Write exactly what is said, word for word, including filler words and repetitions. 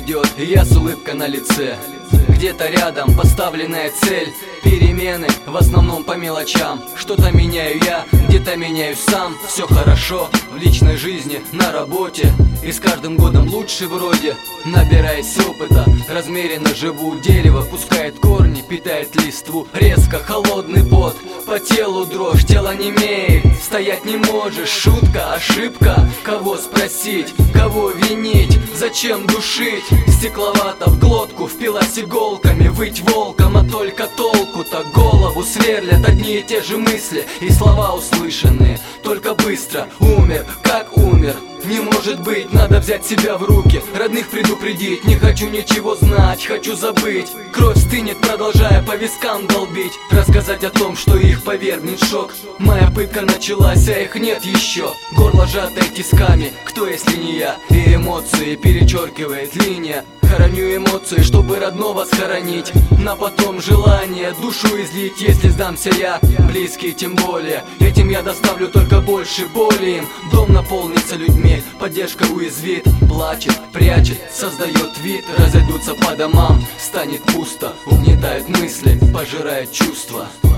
идет, и я с улыбкой на лице. Где-то рядом поставленная цель, перемены в основном по мелочам. Что-то меняю я, где-то меняюсь сам. Все хорошо в личной жизни, на работе, и с каждым годом лучше вроде. Набираясь опыта, размеренно живу. Дерево пускает корни, питает листву. Резко холодный пот, по телу дрожь, тело немеет, стоять не можешь. Шутка, ошибка, кого спросить, кого винить, зачем душить? Стекловато в глотку впилась иголками. Выть волком, а только толку-то. Голову сверлят одни и те же мысли, и слова услышанные только быстро. Умер, как умер, не может быть, надо взять себя в руки. Родных предупредить, не хочу ничего знать, хочу забыть. Кровь стынет, продолжая по вискам долбить. Рассказать о том, что их повергнет шок. Моя пытка началась, а их нет еще. Горло сжатое тисками, кто если не я? И эмоции перечеркивает линия. Хороню эмоции, чтобы родного схоронить. На потом желание душу излить, если сдамся я. Близкие тем более, этим я доставлю только больше боли им. Дом наполнится людьми, поддержка уязвит. Плачет, прячет, создает вид. Разойдутся по домам, станет пусто. Угнетают мысли, пожирает чувства.